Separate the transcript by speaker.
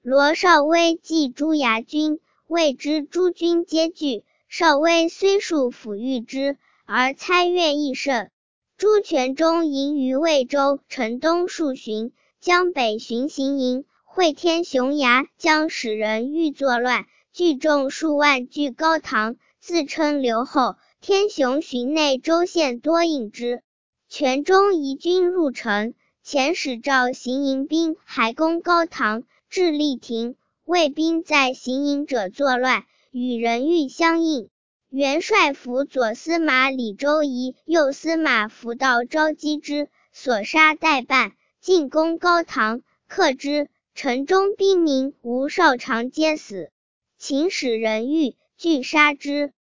Speaker 1: 罗少威继朱牙军，谓之诸军皆惧。少威虽数抚御之，而猜越益甚。朱全忠营于魏州城东数旬，江北巡行营，会天雄牙将使人欲作乱，聚众数万据高唐，自称留后。天雄巡内州县多应之。全忠移军入城，遣使召行营兵还攻高唐，至利亭，魏兵在行营者作乱，与人欲相应。元帅府左司马李周仪、右司马符道招击之，所杀殆半，进攻高唐，克之。城中兵民无少长皆死。秦使人欲拒杀之。